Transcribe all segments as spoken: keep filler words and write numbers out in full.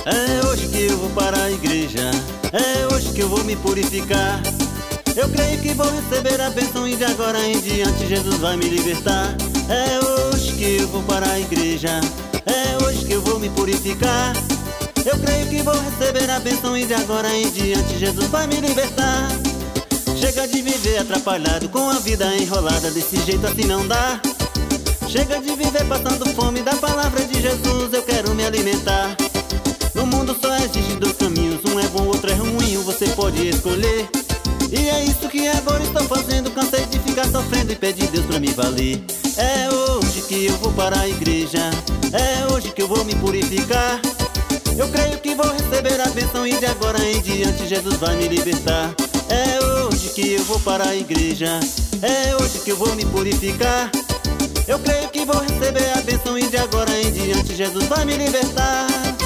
É hoje que eu vou para a igreja, é hoje que eu vou me purificar. Eu creio que vou receber a bênção e de agora em diante Jesus vai me libertar. É hoje que eu vou para a igreja, é hoje que eu vou me purificar. Eu creio que vou receber a bênção e de agora em diante Jesus vai me libertar. Chega de viver atrapalhado com a vida enrolada, desse jeito assim não dá. Chega de viver passando fome, da palavra de Jesus eu quero me alimentar. No mundo só existe dois caminhos, um é bom, outro é ruim, você pode escolher. E é isso que agora estou fazendo, cansei de ficar sofrendo e pedi Deus pra me valer. É hoje que eu vou para a igreja, é hoje que eu vou me purificar. Eu creio que vou receber a bênção e de agora em diante Jesus vai me libertar. É hoje que eu vou para a igreja, é hoje que eu vou me purificar. Eu creio que vou receber a bênção e de agora em diante Jesus vai me libertar.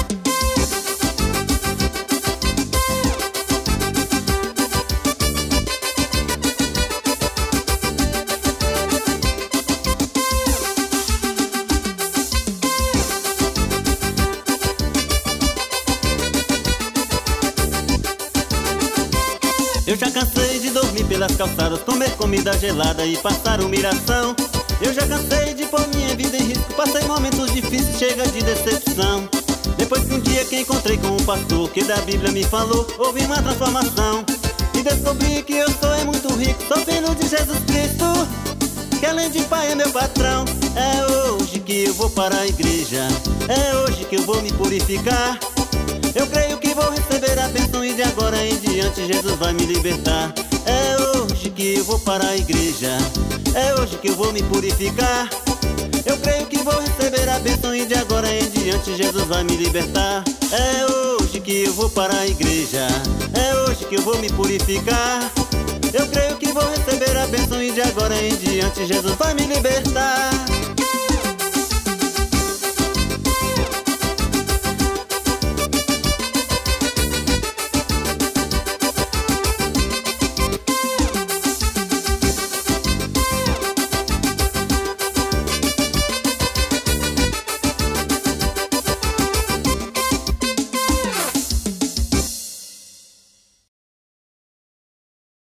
Eu já cansei de dormir pelas calçadas, comer comida gelada e passar humilhação. Eu já cansei de pôr minha vida em risco, passei momentos difíceis, chega de decepção. Depois que um dia que encontrei com um pastor que da Bíblia me falou, houve uma transformação. E descobri que eu sou é muito rico, sou filho de Jesus Cristo, que além de pai é meu patrão. É hoje que eu vou para a igreja, é hoje que eu vou me purificar. Eu creio que vou receber a bênção e de agora em diante Jesus vai me libertar. É hoje que eu vou para a igreja, é hoje que eu vou me purificar. Eu creio que vou receber a bênção e de agora em diante Jesus vai me libertar. É hoje que eu vou para a igreja, é hoje que eu vou me purificar. Eu creio que vou receber a bênção e de agora em diante Jesus vai me libertar.